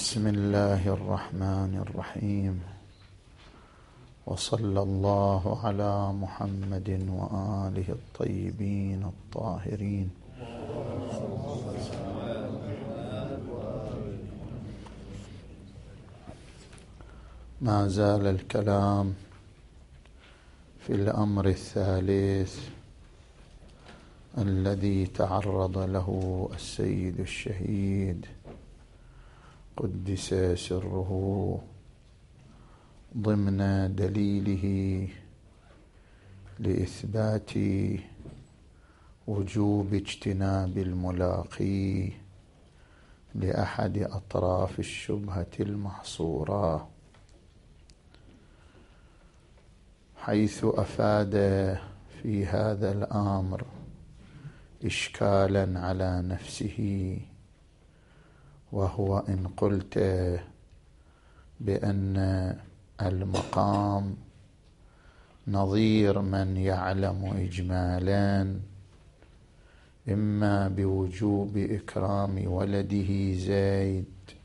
بسم الله الرحمن الرحيم، وصلى الله على محمد وآله الطيبين الطاهرين. ما زال الكلام في الأمر الثالث الذي تعرض له السيد الشهيد قدس سره ضمن دليله لإثبات وجوب اجتناب الملاقي لأحد أطراف الشبهة المحصورة، حيث أفاد في هذا الأمر إشكالا على نفسه، وهو إن قلت بأن المقام نظير من يعلم إجمالا إما بوجوب إكرام ولده زيد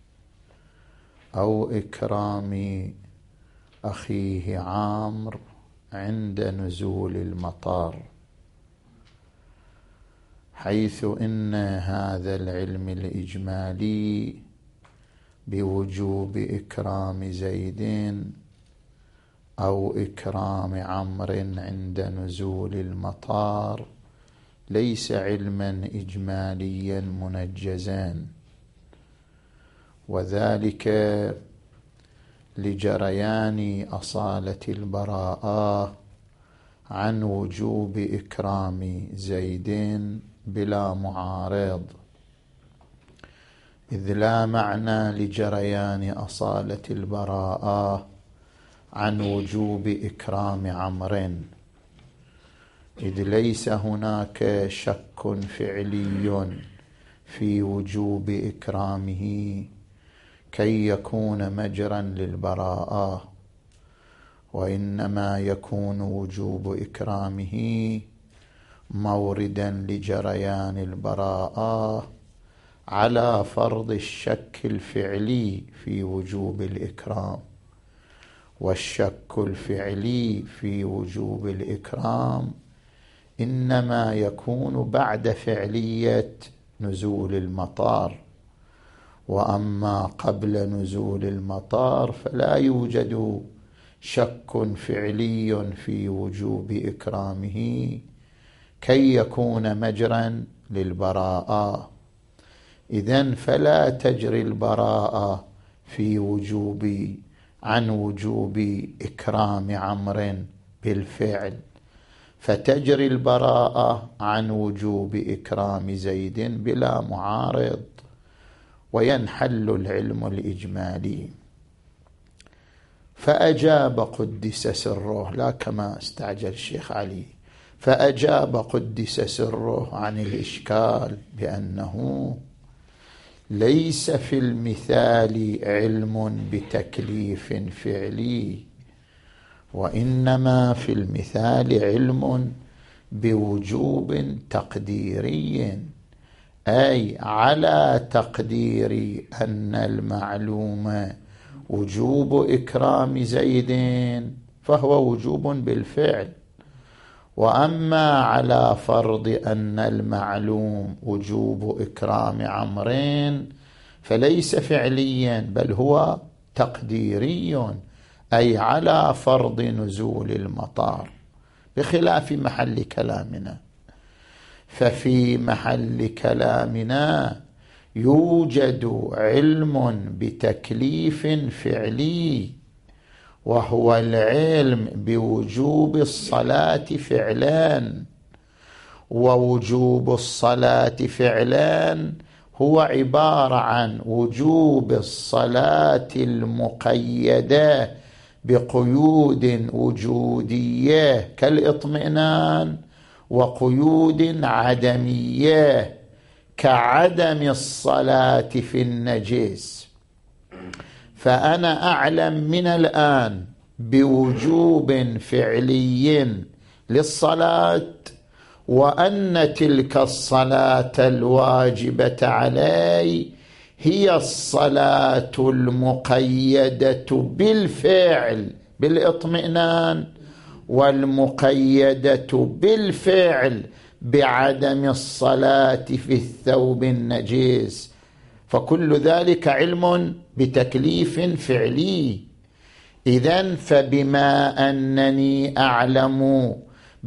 أو إكرام أخيه عامر عند نزول المطر، حيث إن هذا العلم الإجمالي بوجوب إكرام زيد أو إكرام عمرو عند نزول المطر ليس علما إجماليا منجزا، وذلك لجريان أصالة البراءة عن وجوب إكرام زيد بلا معارض، إذ لا معنى لجريان أصالة البراءة عن وجوب إكرام عمرو، إذ ليس هناك شك فعلي في وجوب إكرامه كي يكون مجرا للبراءة، وإنما يكون وجوب إكرامه موردا لجريان البراءة على فرض الشك الفعلي في وجوب الإكرام، والشك الفعلي في وجوب الإكرام إنما يكون بعد فعلية نزول المطر، وأما قبل نزول المطر فلا يوجد شك فعلي في وجوب إكرامه كي يكون مجرا للبراءة، إذن فلا تجري البراءة عن وجوب إكرام عمرو بالفعل، فتجري البراءة عن وجوب إكرام زيد بلا معارض، وينحل العلم الإجمالي. فأجاب قدس سره، لا كما استعجل الشيخ علي، فأجاب قدس سره عن الإشكال بأنه ليس في المثال علم بتكليف فعلي، وإنما في المثال علم بوجوب تقديري، أي على تقدير أن المعلوم وجوب إكرام زيد فهو وجوب بالفعل، وأما على فرض أن المعلوم وجوب إكرام عمرو فليس فعليا بل هو تقديري، أي على فرض نزول المطر، بخلاف محل كلامنا. ففي محل كلامنا يوجد علم بتكليف فعلي، وهو العلم بوجوب الصلاة فعلان، ووجوب الصلاة فعلان هو عبارة عن وجوب الصلاة المقيدة بقيود وجودية كالإطمئنان، وقيود عدمية كعدم الصلاة في النجس. فأنا أعلم من الآن بوجوب فعلي للصلاة، وأن تلك الصلاة الواجبة علي هي الصلاة المقيدة بالفعل بالاطمئنان، والمقيدة بالفعل بعدم الصلاة في الثوب النجس، فكل ذلك علم بتكليف فعلي. إذن فبما أنني أعلم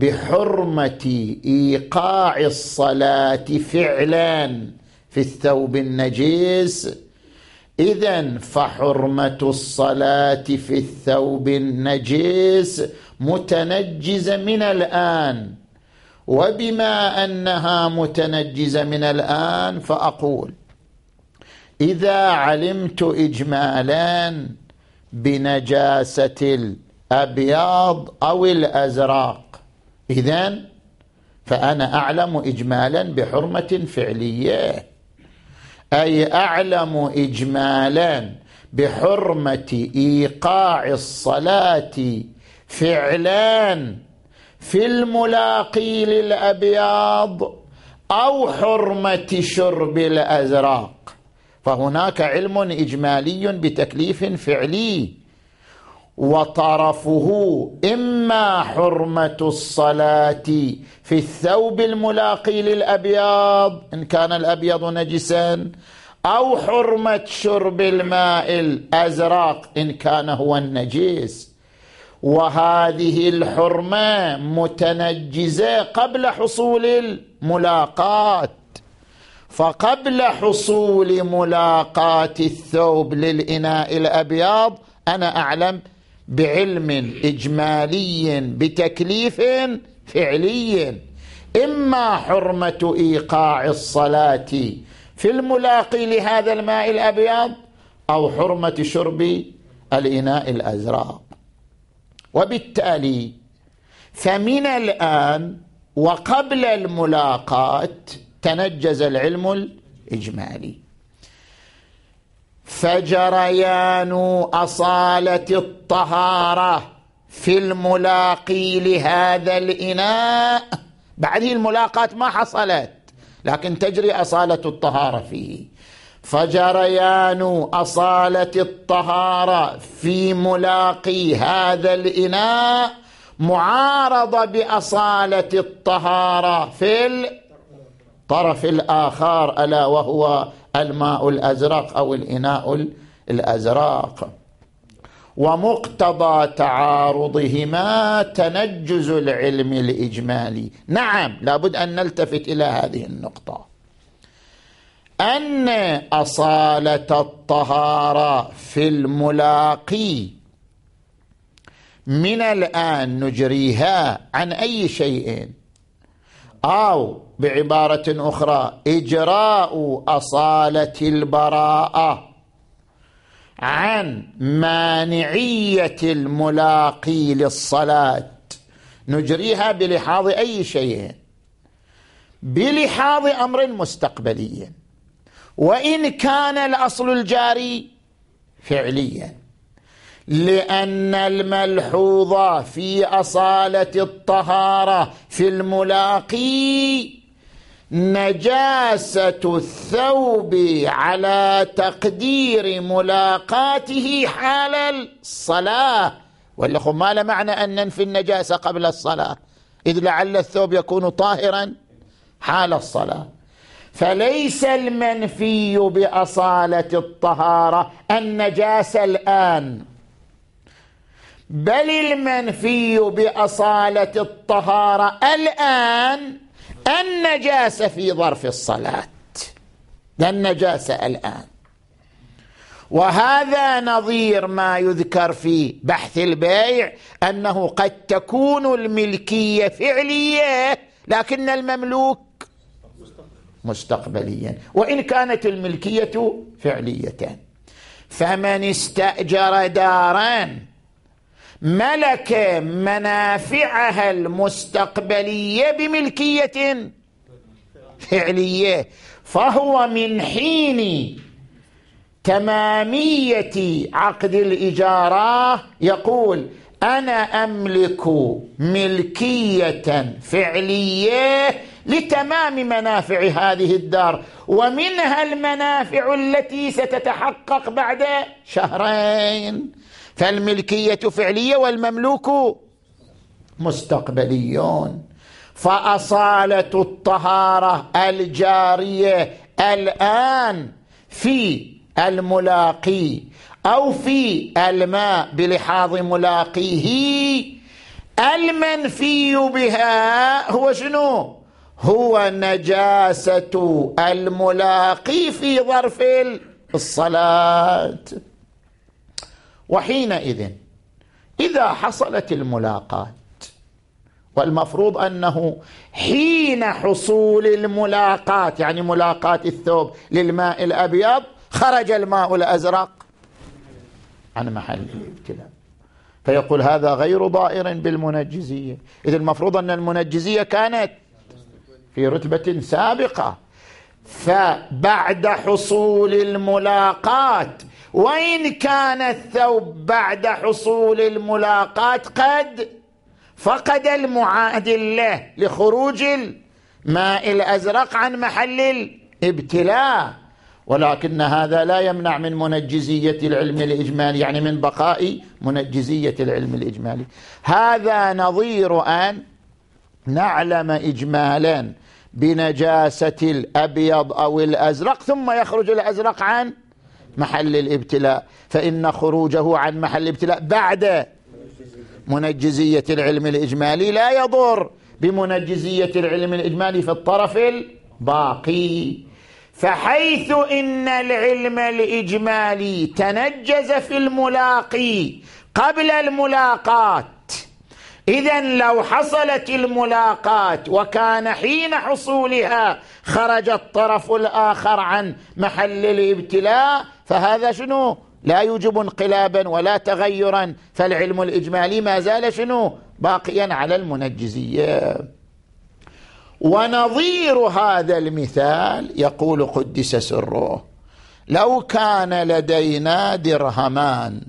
بحرمة إيقاع الصلاة فعلا في الثوب النجس، إذن فحرمة الصلاة في الثوب النجس متنجزة من الآن. وبما أنها متنجزة من الآن فأقول إذا علمت إجمالا بنجاسة الأبيض أو الأزرق، إذن فأنا أعلم إجمالا بحرمة فعلية، أي أعلم إجمالا بحرمة إيقاع الصلاة فعلا في الملاقي للأبيض أو حرمة شرب الأزرق، فهناك علم إجمالي بتكليف فعلي، وطرفه إما حرمة الصلاة في الثوب الملاقي للأبيض إن كان الأبيض نجسا، أو حرمة شرب الماء الأزرق إن كان هو النجس. وهذه الحرمة متنجزة قبل حصول الملاقات، فقبل حصول ملاقات الثوب للإناء الأبيض أنا أعلم بعلم إجمالي بتكليف فعلي، إما حرمة إيقاع الصلاة في الملاقي لهذا الماء الأبيض أو حرمة شرب الإناء الأزرق. وبالتالي فمن الآن وقبل الملاقات تنجز العلم الإجمالي، فجريان أصالة الطهارة في الملاقي لهذا الإناء، بعد الملاقات ما حصلت لكن تجري أصالة الطهارة فيه، فجريان أصالة الطهارة في ملاقي هذا الإناء معارضة بأصالة الطهارة في الطرف الآخر ألا وهو الماء الأزرق أو الإناء الأزرق، ومقتضى تعارضهما تنجز العلم الإجمالي. نعم، لابد أن نلتفت إلى هذه النقطة، أن أصالة الطهارة في الملاقي من الآن نجريها عن أي شيء، أو بعبارة أخرى إجراء أصالة البراءة عن مانعية الملاقي للصلاة نجريها بلحاظ أي شيء، بلحاظ أمر مستقبلي، وإن كان الأصل الجاري فعليا، لأن الملحوظ في أصالة الطهارة في الملاقي نجاسة الثوب على تقدير ملاقاته حال الصلاة، ولا ما له معنى أن ننفي النجاسة قبل الصلاة، إذ لعل الثوب يكون طاهرا حال الصلاة. فليس المنفي بأصالة الطهارة النجاسة الآن، بل المنفي بأصالة الطهارة الآن النجاسة في ظرف الصلاة، لا النجاسة الآن. وهذا نظير ما يذكر في بحث البيع أنه قد تكون الملكية فعلية لكن المملوك مستقبليا، وإن كانت الملكية فعلية. فمن استأجر دارا ملك منافعها المستقبلية بملكية فعلية، فهو من حين تمامية عقد الإجارة يقول أنا أملك ملكية فعلية لتمام منافع هذه الدار، ومنها المنافع التي ستتحقق بعد شهرين. فالملكية فعلية والمملوك مستقبليون. فأصالة الطهارة الجارية الآن في الملاقي أو في الماء بلحاظ ملاقيه، المنفي بها هو شنو؟ هو نجاسة الملاقي في ظرف الصلاة. وحينئذ إذا حصلت الملاقات، والمفروض أنه حين حصول الملاقات، يعني ملاقات الثوب للماء الأبيض، خرج الماء الأزرق عن محل الابتلاء، فيقول هذا غير ضائر بالمنجزية. إذ المفروض أن المنجزية كانت في رتبة سابقة، فبعد حصول الملاقات، وإن كان الثوب بعد حصول الملاقات قد فقد المعادل له لخروج الماء الأزرق عن محل الابتلاء، ولكن هذا لا يمنع من منجزية العلم الإجمالي، يعني من بقاء منجزية العلم الإجمالي. هذا نظير أن نعلم إجمالا بنجاسة الأبيض أو الأزرق ثم يخرج الأزرق عن محل الابتلاء، فإن خروجه عن محل الابتلاء بعد منجزية العلم الإجمالي لا يضر بمنجزية العلم الإجمالي في الطرف الباقي. فحيث إن العلم الإجمالي تنجز في الملاقي قبل الملاقات، إذن لو حصلت الملاقات وكان حين حصولها خرج الطرف الآخر عن محل الابتلاء، فهذا شنو؟ لا يوجب انقلابا ولا تغيرا، فالعلم الإجمالي ما زال شنو؟ باقيا على المنجزية. ونظير هذا المثال يقول قدس سره: لو كان لدينا درهمان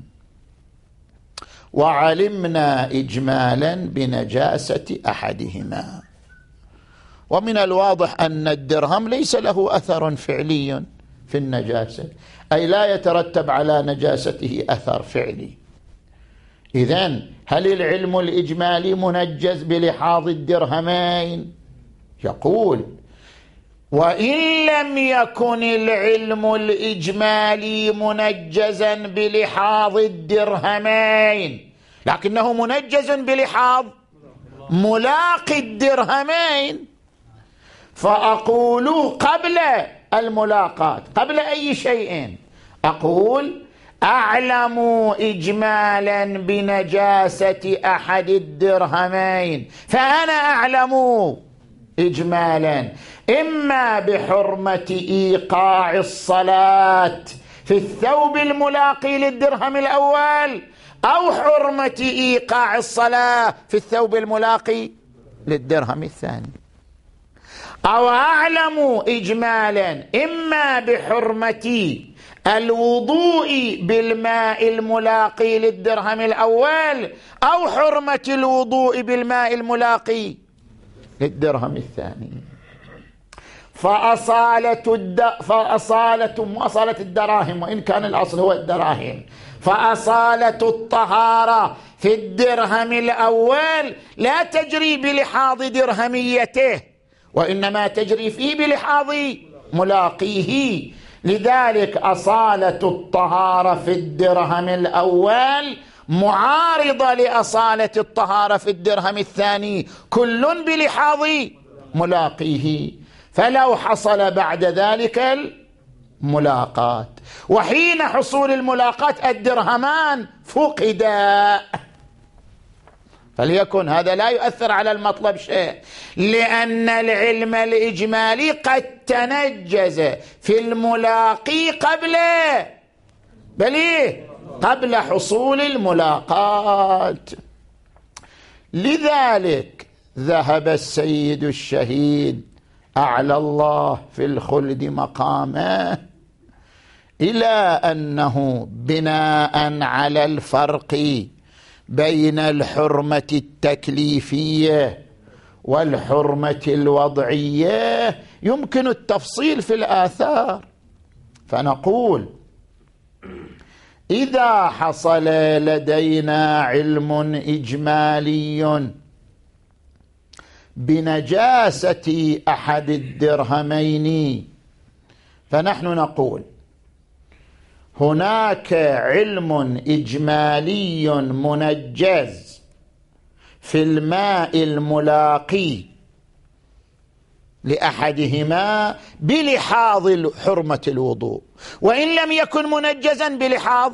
وعلمنا إجمالا بنجاسة أحدهما، ومن الواضح أن الدرهم ليس له أثر فعلي في النجاسة، أي لا يترتب على نجاسته أثر فعلي. إذن هل العلم الإجمالي منجز بلحاظ الدرهمين؟ يقول: وإن لم يكن العلم الإجمالي منجزا بلحاظ الدرهمين، لكنه منجز بلحاظ ملاقي الدرهمين، فأقول قبل الملاقات، قبل أي شيء، أقول: أعلم إجمالا بنجاسة أحد الدرهمين، فأنا أعلم إجمالا إما بحرمة إيقاع الصلاة في الثوب الملاقي للدرهم الأول، أو حرمة إيقاع الصلاة في الثوب الملاقي للدرهم الثاني، أو أعلم إجمالا إما بحرمة الوضوء بالماء الملاقي للدرهم الأول، أو حرمة الوضوء بالماء الملاقي للدرهم الثاني. فأصالة الدراهم، وإن كان الأصل هو الدراهم، فأصالة الطهارة في الدرهم الأول لا تجري بلحاظ درهميته، وإنما تجري فيه بلحاظ ملاقيه. لذلك أصالة الطهارة في الدرهم الأول معارضة لأصالة الطهارة في الدرهم الثاني، كل بلحاظ ملاقيه. فلو حصل بعد ذلك الملاقات، وحين حصول الملاقات الدرهمان فقدا، فليكن هذا لا يؤثر على المطلب شيء، لأن العلم الإجمالي قد تنجز في الملاقي قبل حصول الملاقات. لذلك ذهب السيد الشهيد أعلى الله في الخلد مقامه إلى أنه بناء على الفرق بين الحرمة التكليفية والحرمة الوضعية يمكن التفصيل في الآثار. فنقول إذا حصل لدينا علم إجمالي بنجاسة أحد الدرهمين، فنحن نقول هناك علم إجمالي منجز في الماء الملاقي لأحدهما بلحاظ حرمة الوضوء، وإن لم يكن منجزا بلحاظ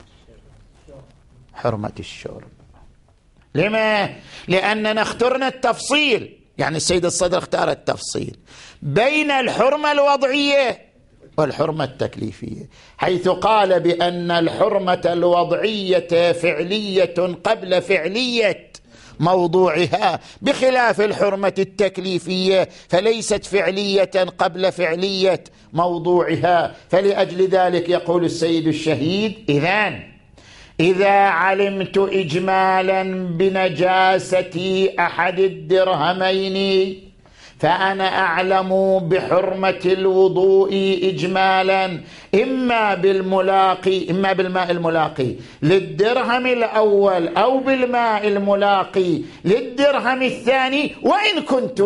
حرمة الشرب. لما؟ لأننا اخترنا التفصيل، يعني السيد الصدر اختار التفصيل بين الحرمة الوضعية والحرمة التكليفية، حيث قال بأن الحرمة الوضعية فعلية قبل فعلية موضوعها، بخلاف الحرمة التكليفية فليست فعلية قبل فعلية موضوعها. فلأجل ذلك يقول السيد الشهيد: إذا علمت إجمالا بنجاسة أحد الدرهمين فأنا أعلم بحرمة الوضوء إجمالا، إما بالماء الملاقي للدرهم الأول أو بالماء الملاقي للدرهم الثاني، وإن كنت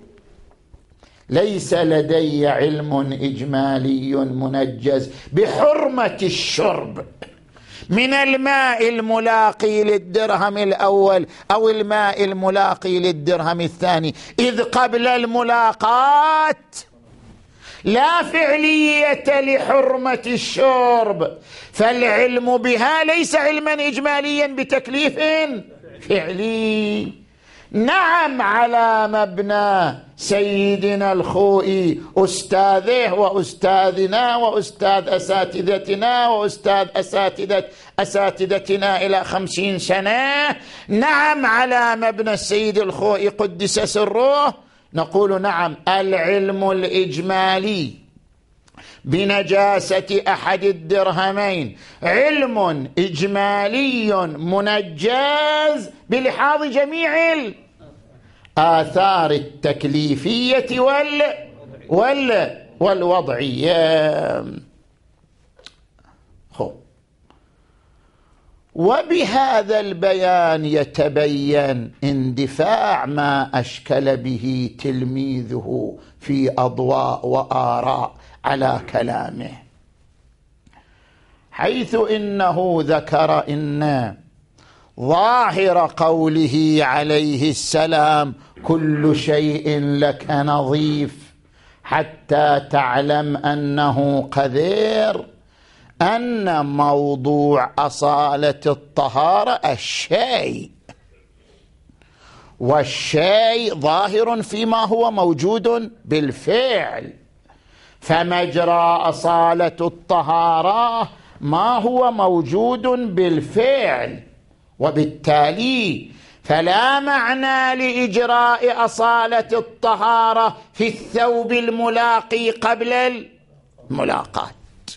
ليس لدي علم إجمالي منجز بحرمة الشرب من الماء الملاقي للدرهم الأول أو الماء الملاقي للدرهم الثاني، إذ قبل الملاقاة لا فعلية لحرمة الشرب، فالعلم بها ليس علما إجماليا بتكليف فعلي. نعم، على مبنى سيدنا الخوئي أستاذه وأستاذنا وأستاذ أساتذتنا وأستاذ أساتذتنا إلى 50 سنة، نعم على مبنى السيد الخوئي قدس سره نقول نعم، العلم الإجمالي بنجاسة أحد الدرهمين علم إجمالي منجز بلحاظ جميع الآثار التكليفية والوضعية. وبهذا البيان يتبين اندفاع ما أشكل به تلميذه في أضواء وآراء على كلامه، حيث إنه ذكر إن ظاهر قوله عليه السلام: كل شيء لك نظيف حتى تعلم أنه قذر، أن موضوع أصالة الطهارة الشيء، والشيء ظاهر فيما هو موجود بالفعل، فمجرى أصالة الطهارة ما هو موجود بالفعل، وبالتالي فلا معنى لإجراء أصالة الطهارة في الثوب الملاقي قبل الملاقاة،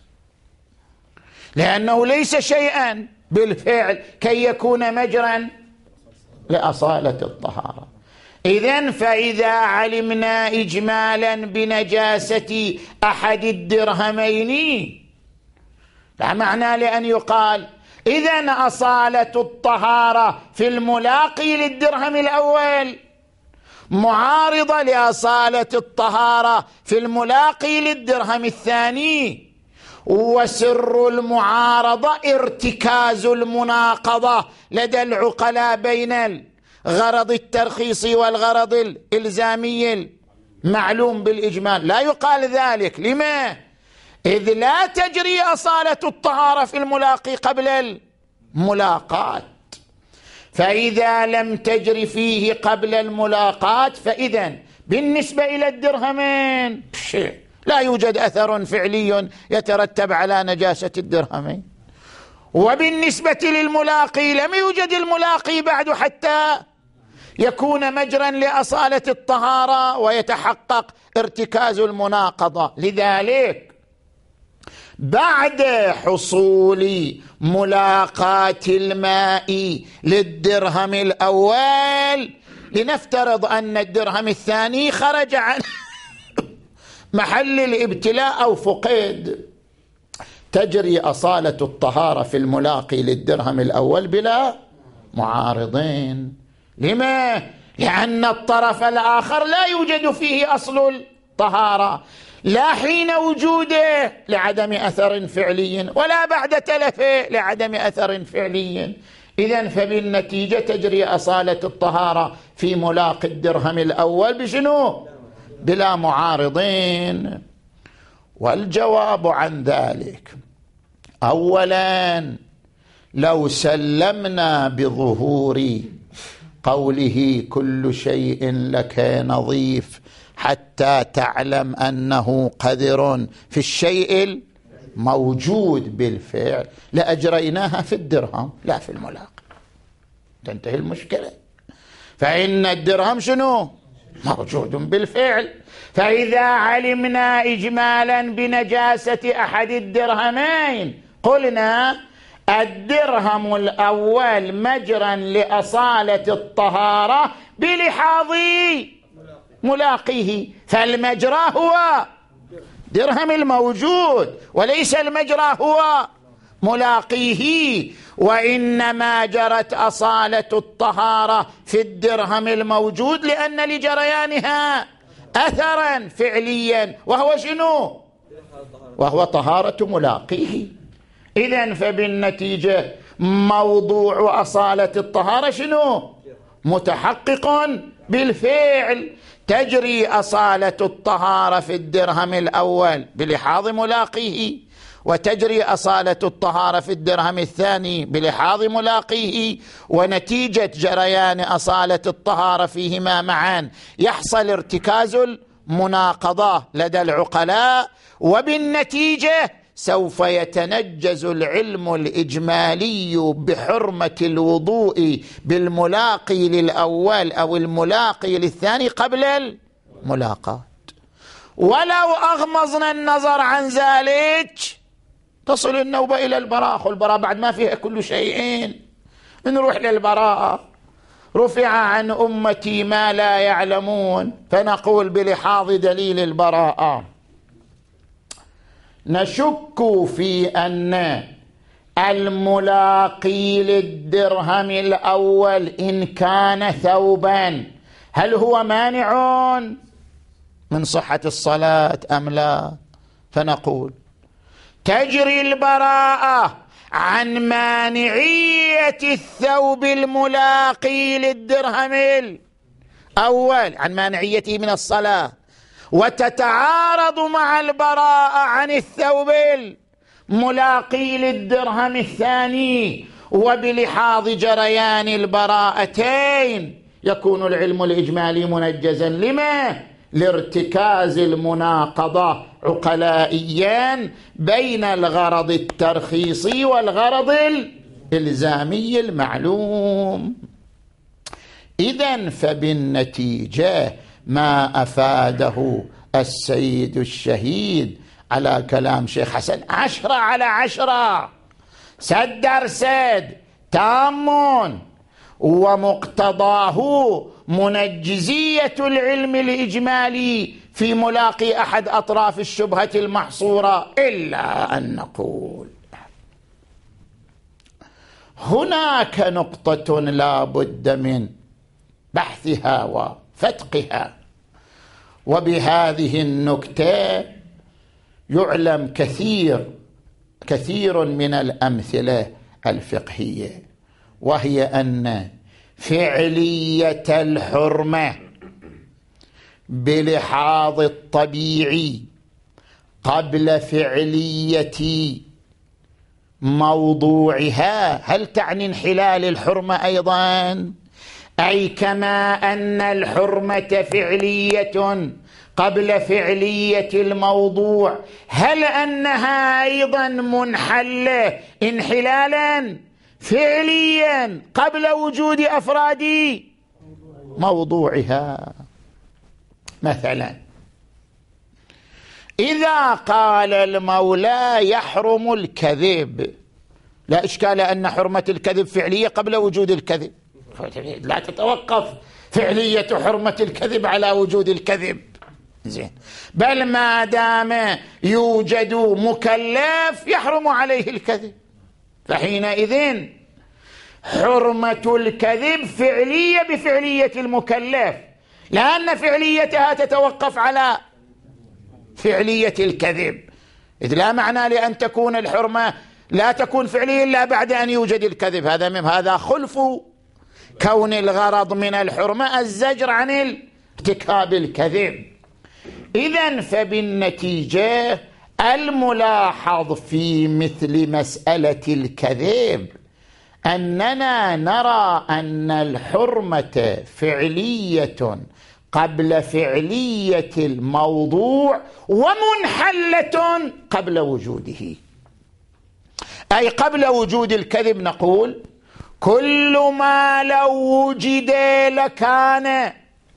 لأنه ليس شيئا بالفعل كي يكون مجرا لأصالة الطهارة. إذن فإذا علمنا إجمالا بنجاسة أحد الدرهمين لا معنى لأن يقال إذن أصالة الطهارة في الملاقي للدرهم الأول معارضة لأصالة الطهارة في الملاقي للدرهم الثاني، وسر المعارضة ارتكاز المناقضة لدى العقلاء بين الغرض الترخيصي والغرض الإلزامي المعلوم بالإجمال. لا يقال ذلك. لما؟ إذ لا تجري أصالة الطهارة في الملاقي قبل الملاقاة، فإذا لم تجري فيه قبل الملاقاة فإذن بالنسبة إلى الدرهمين لا يوجد أثر فعلي يترتب على نجاسة الدرهمين، وبالنسبة للملاقي لم يوجد الملاقي بعد حتى يكون مجرا لأصالة الطهارة ويتحقق ارتكاز المناقضة. لذلك بعد حصول ملاقاة الماء للدرهم الأول لنفترض أن الدرهم الثاني خرج عن محل الابتلاء أو فقد، تجري أصالة الطهارة في الملاقي للدرهم الأول بلا معارضين. لما؟ لأن الطرف الآخر لا يوجد فيه أصل الطهارة، لا حين وجوده لعدم أثر فعلي ولا بعد تلفه لعدم أثر فعلي. إذن فبالنتيجة تجري أصالة الطهارة في ملاقي الدرهم الأول بشنو؟ بلا معارضين. والجواب عن ذلك: أولا، لو سلمنا بظهور قوله كل شيء لك نظيف حتى تعلم أنه قدر في الشيء الموجود بالفعل، لأجريناها في الدرهم لا في الملاقي، تنتهي المشكلة. فإن الدرهم شنو؟ موجود بالفعل. فإذا علمنا إجمالا بنجاسة أحد الدرهمين قلنا الدرهم الأول مجرا لأصالة الطهارة بلحاظ ملاقيه، فالمجرى هو درهم الموجود وليس المجرى هو ملاقيه. وإنما جرت أصالة الطهارة في الدرهم الموجود لأن لجريانها أثرا فعليا وهو شنو؟ وهو طهارة ملاقيه. إذن فبالنتيجة موضوع أصالة الطهارة شنو؟ متحقق بالفعل. تجري أصالة الطهارة في الدرهم الأول بلحاظ ملاقيه، وتجري أصالة الطهارة في الدرهم الثاني بلحاظ ملاقيه، ونتيجة جريان أصالة الطهارة فيهما معا يحصل ارتكاز المناقضة لدى العقلاء، وبالنتيجة سوف يتنجز العلم الإجمالي بحرمة الوضوء بالملاقي للأول أو الملاقي للثاني قبل الملاقاة. ولو أغمضنا النظر عن ذلك تصل النوبة إلى البراءة، والبراءة بعد ما فيها كل شيئين. نروح للبراءة: رفع عن أمتي ما لا يعلمون، فنقول بلحاظ دليل البراءة نشك في أن الملاقي للدرهم الأول إن كان ثوبا هل هو مانع من صحة الصلاة أم لا؟ فنقول تجري البراءة عن مانعية الثوب الملاقي للدرهم الأول، عن مانعيته من الصلاة، وتتعارض مع البراءة عن الثوب الملاقي للدرهم الثاني. وبلحاظ جريان البراءتين يكون العلم الإجمالي منجزا. لما؟ لارتكاز المناقضة عقلائيا بين الغرض الترخيصي والغرض الإلزامي المعلوم. إذن فبالنتيجة ما أفاده السيد الشهيد على كلام شيخ حسن 10/10 سد سد تام، ومقتضاه منجزية العلم الإجمالي في ملاقي أحد أطراف الشبهة المحصورة. إلا أن نقول هناك نقطة لا بد من بحثها وفتقها، وبهذه النكتة يعلم كثير من الأمثلة الفقهية، وهي أن فعلية الحرمة بلحاظ الطبيعي قبل فعلية موضوعها هل تعني انحلال الحرمة أيضا؟ أي كما أن الحرمة فعلية قبل فعلية الموضوع، هل أنها أيضا منحلة انحلالا فعليا قبل وجود أفراد موضوعها؟ مثلا إذا قال المولى يحرم الكذب، لا إشكال أن حرمة الكذب فعلية قبل وجود الكذب، لا تتوقف فعلية حرمة الكذب على وجود الكذب، زين، بل ما دام يوجد مكلف يحرم عليه الكذب، فحينئذ حرمة الكذب فعلية بفعلية المكلف، لأن فعليتها تتوقف على فعلية الكذب، إذ لا معنى لأن تكون الحرمة لا تكون فعلية إلا بعد أن يوجد الكذب. هذا خلف كون الغرض من الحرمة الزجر عن ارتكاب الكذب. إذن فبالنتيجة الملاحظ في مثل مسألة الكذب أننا نرى أن الحرمة فعلية قبل فعلية الموضوع ومنحلة قبل وجوده، أي قبل وجود الكذب نقول كل ما لو وجد لكان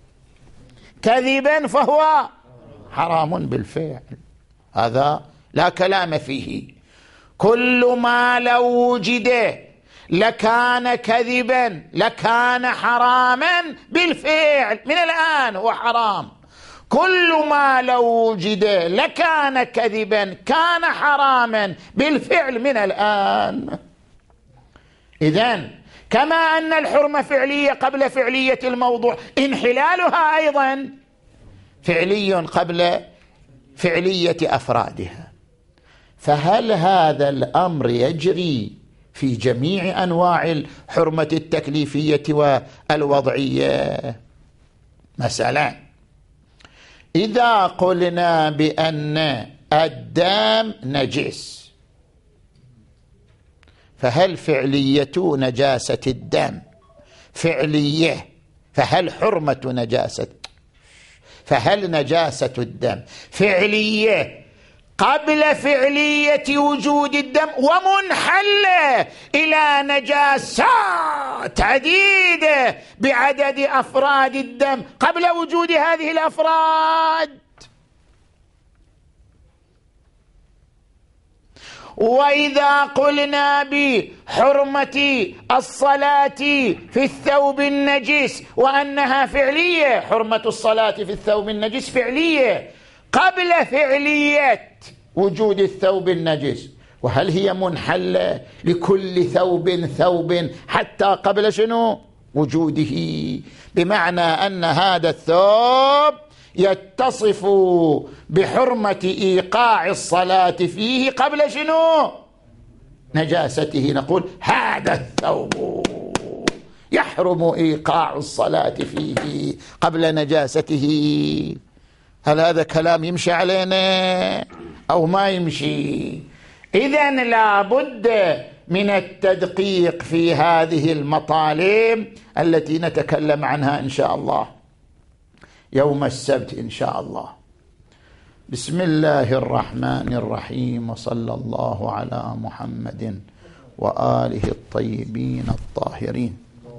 كذبا فهو حرام بالفعل، هذا لا كلام فيه. كل ما لو وجد لكان كذبا لكان حراما بالفعل، من الآن هو حرام. كل ما لو وجد لكان كذبا كان حراما بالفعل من الآن. إذن كما أن الحرمة فعلية قبل فعلية الموضوع، انحلالها أيضا فعلي قبل فعلية أفرادها. فهل هذا الأمر يجري في جميع أنواع الحرمة التكليفية والوضعية؟ مثلا إذا قلنا بأن الدم نجس، فهل فعلية نجاسة الدم فعلية؟ فهل نجاسة الدم فعلية قبل فعلية وجود الدم ومنحلة إلى نجاسات عديدة بعدد أفراد الدم قبل وجود هذه الأفراد؟ وإذا قلنا بحرمة الصلاة في الثوب النجس وأنها فعلية، حرمة الصلاة في الثوب النجس فعلية قبل فعلية وجود الثوب النجس، وهل هي منحلة لكل ثوب حتى قبل شنو؟ وجوده، بمعنى أن هذا الثوب يتصف بحرمة إيقاع الصلاة فيه قبل شنو؟ نجاسته. نقول هذا الثوب يحرم إيقاع الصلاة فيه قبل نجاسته. هل هذا كلام يمشي علينا أو ما يمشي؟ إذن لا بد من التدقيق في هذه المطالب التي نتكلم عنها إن شاء الله يوم السبت إن شاء الله. بسم الله الرحمن الرحيم، وصلى الله على محمد وآله الطيبين الطاهرين.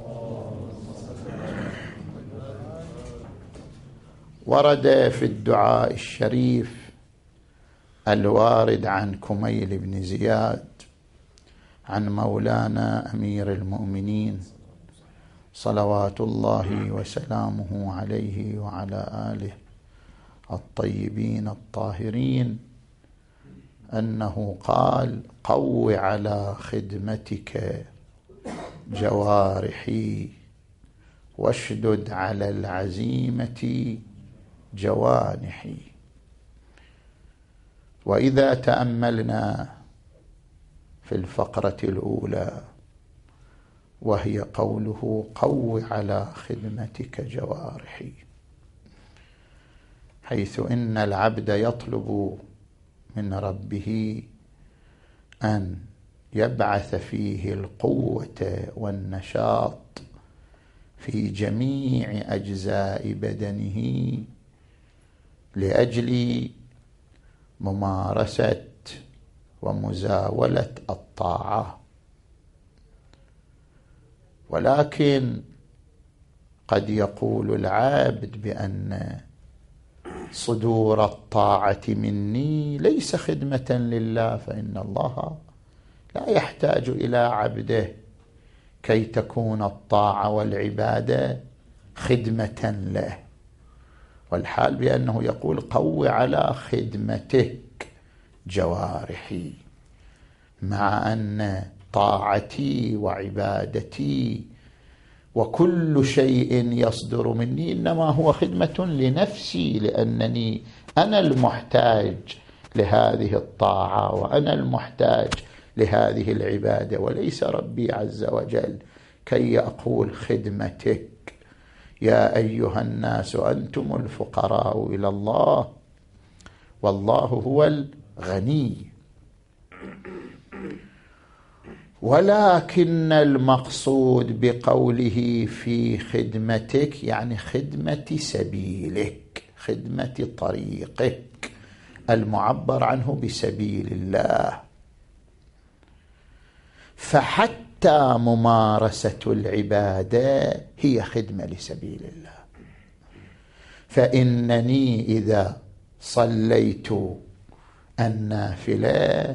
ورد في الدعاء الشريف الوارد عن كميل بن زياد عن مولانا أمير المؤمنين صلوات الله وسلامه عليه وعلى آله الطيبين الطاهرين أنه قال: قو على خدمتك جوارحي واشدد على العزيمة جوانحي. وإذا تأملنا في الفقرة الأولى وهي قوله: قو على خدمتك جوارحي، حيث إن العبد يطلب من ربه أن يبعث فيه القوة والنشاط في جميع أجزاء بدنه لأجل ممارسة ومزاولة الطاعة. ولكن قد يقول العابد بأن صدور الطاعة مني ليس خدمة لله، فإن الله لا يحتاج إلى عبده كي تكون الطاعة والعبادة خدمة له، والحال بأنه يقول قو على خدمتك جوارحي، مع أن طاعتي وعبادتي وكل شيء يصدر مني إنما هو خدمة لنفسي، لأنني أنا المحتاج لهذه الطاعة وأنا المحتاج لهذه العبادة، وليس ربي عز وجل كي أقول خدمتك. يا أيها الناس أنتم الفقراء إلى الله والله هو الغني. ولكن المقصود بقوله في خدمتك يعني خدمة سبيلك، خدمة طريقك المعبر عنه بسبيل الله. فحتى ممارسة العبادة هي خدمة لسبيل الله. فإنني إذا صليت النافلة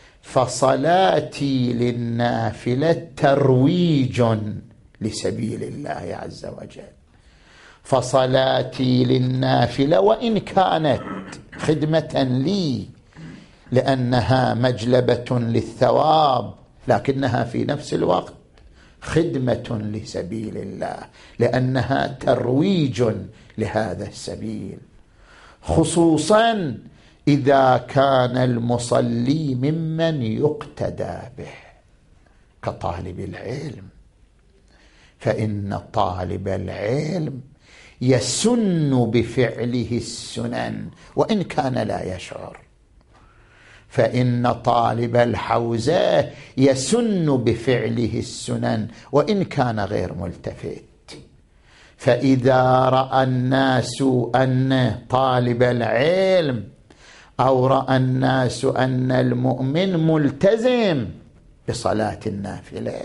فصلاتي للنافلة ترويج لسبيل الله عز وجل، فصلاتي للنافلة وإن كانت خدمة لي لأنها مجلبة للثواب، لكنها في نفس الوقت خدمة لسبيل الله لأنها ترويج لهذا السبيل، خصوصا إذا كان المصلي ممن يقتدى به كطالب العلم، فإن طالب العلم يسن بفعله السنن وإن كان لا يشعر، فإن طالب الحوزة يسن بفعله السنن وإن كان غير ملتفت. فإذا رأى الناس أن طالب العلم أو رأى الناس أن المؤمن ملتزم بصلاة النافلة،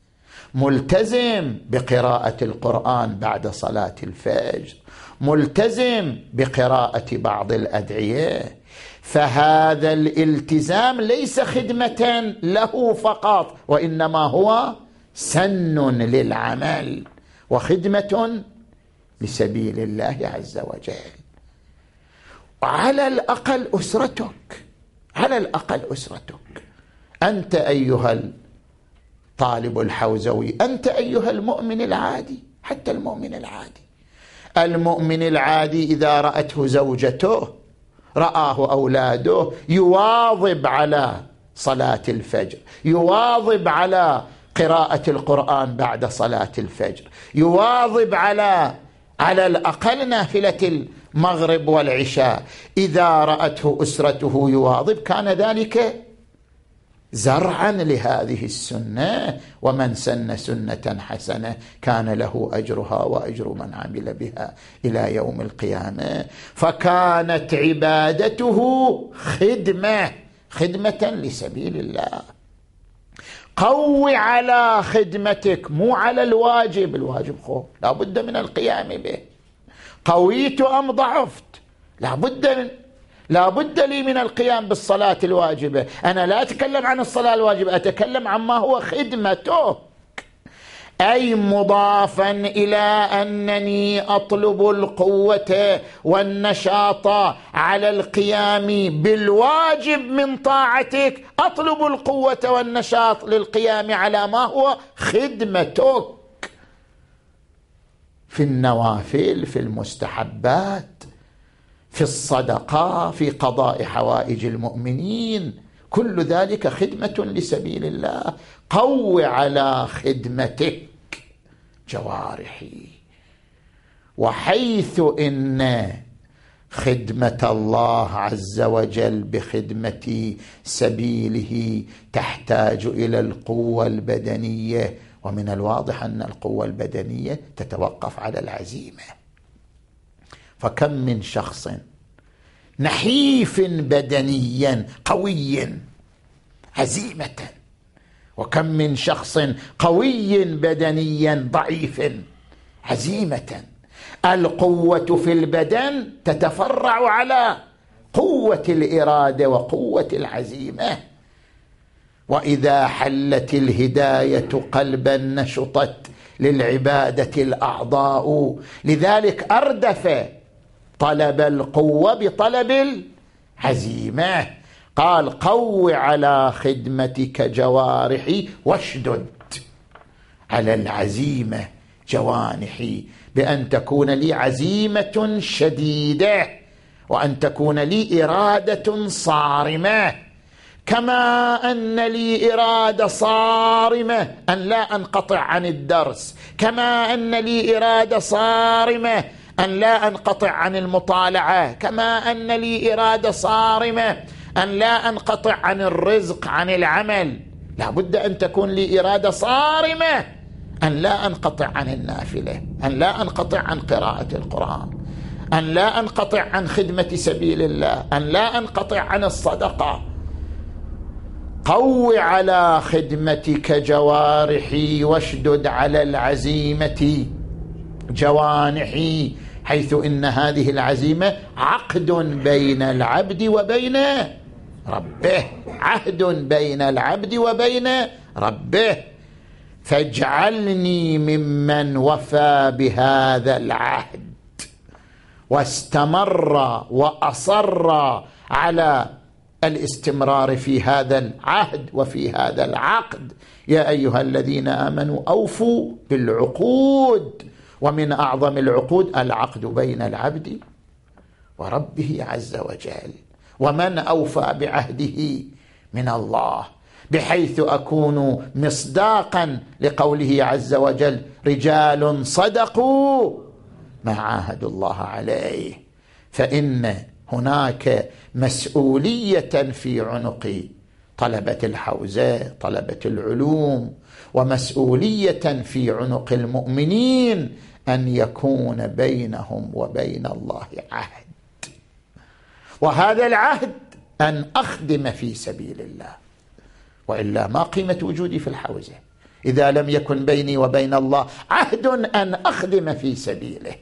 ملتزم بقراءة القرآن بعد صلاة الفجر، ملتزم بقراءة بعض الأدعية، فهذا الالتزام ليس خدمة له فقط، وإنما هو سن للعمل وخدمة لسبيل الله عز وجل. على الأقل أسرتك، على الأقل أسرتك، أنت أيها الطالب الحوزوي، أنت أيها المؤمن العادي، حتى المؤمن العادي، المؤمن العادي إذا رأته زوجته، رآه أولاده، يواظب على صلاة الفجر، يواظب على قراءة القرآن بعد صلاة الفجر، يواظب على الأقل نافلة المغرب والعشاء. إذا رأته أسرته يواظب كان ذلك زرعا لهذه السنة، ومن سن سنة حسنة كان له أجرها وأجر من عمل بها إلى يوم القيامة. فكانت عبادته خدمة لسبيل الله. قو على خدمتك، مو على الواجب، الواجب خوف لا بد من القيام به، قويت أم ضعفت لا بد لي من القيام بالصلاة الواجبة. أنا لا أتكلم عن الصلاة الواجبة، أتكلم عما هو خدمته، أي مضافا إلى أنني أطلب القوة والنشاط على القيام بالواجب من طاعتك، أطلب القوة والنشاط للقيام على ما هو خدمتك في النوافل، في المستحبات، في الصدقة، في قضاء حوائج المؤمنين، كل ذلك خدمة لسبيل الله. قو على خدمتك جوارحي. وحيث إن خدمة الله عز وجل بخدمة سبيله تحتاج إلى القوة البدنية، ومن الواضح أن القوة البدنية تتوقف على العزيمة، فكم من شخص نحيف بدنيا قوي عزيمة، وكم من شخص قوي بدنيا ضعيف عزيمة. القوة في البدن تتفرع على قوة الإرادة وقوة العزيمة، وإذا حلت الهداية قلبا نشطت للعبادة الأعضاء. لذلك أردف طلب القوة بطلب العزيمة. قال قو على خدمتك جوارحي واشدد على العزيمة جوانحي، بأن تكون لي عزيمة شديدة وأن تكون لي إرادة صارمة، كما أن لي إرادة صارمة أن لا أنقطع عن الدرس، كما أن لي إرادة صارمة أن لا أنقطع عن المطالعة، كما أن لي إرادة صارمة أن لا أنقطع عن الرزق عن العمل. لا بد أن تكون لي إرادة صارمة أن لا أنقطع عن النافلة، أن لا أنقطع عن قراءة القرآن، أن لا أنقطع عن خدمة سبيل الله، أن لا أنقطع عن الصدقة. قو على خدمتك جوارحي واشدد على العزيمة جوانحي، حيث إن هذه العزيمة عقد بين العبد وبين ربه، عهد بين العبد وبين ربه. فاجعلني ممن وفى بهذا العهد واستمر وأصر على الاستمرار في هذا العهد وفي هذا العقد. يا أيها الذين آمنوا أوفوا بالعقود، ومن أعظم العقود العقد بين العبد وربه عز وجل. ومن أوفى بعهده من الله، بحيث أكون مصداقا لقوله عز وجل رجال صدقوا ما عاهدوا الله عليه. فإن هناك مسؤولية في عنق طلبة الحوزة طلبة العلوم، ومسؤولية في عنق المؤمنين أن يكون بينهم وبين الله عهد، وهذا العهد أن أخدم في سبيل الله، وإلا ما قيمة وجودي في الحوزة إذا لم يكن بيني وبين الله عهد أن أخدم في سبيله؟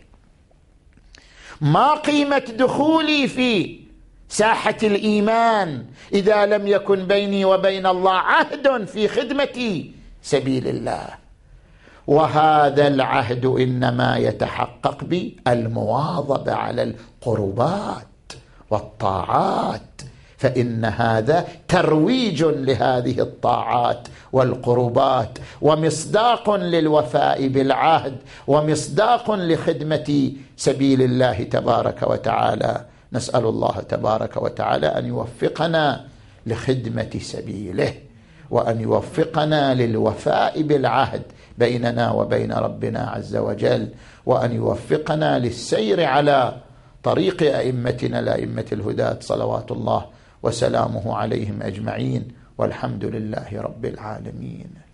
ما قيمة دخولي في ساحة الإيمان إذا لم يكن بيني وبين الله عهد في خدمة سبيل الله؟ وهذا العهد إنما يتحقق بالمواظبة على القربات والطاعات، فإن هذا ترويج لهذه الطاعات والقربات، ومصداق للوفاء بالعهد، ومصداق لخدمة سبيل الله تبارك وتعالى. نسأل الله تبارك وتعالى أن يوفقنا لخدمة سبيله، وأن يوفقنا للوفاء بالعهد بيننا وبين ربنا عز وجل، وأن يوفقنا للسير على طريق أئمتنا الأئمة الهداة صلوات الله وسلامه عليهم أجمعين، والحمد لله رب العالمين.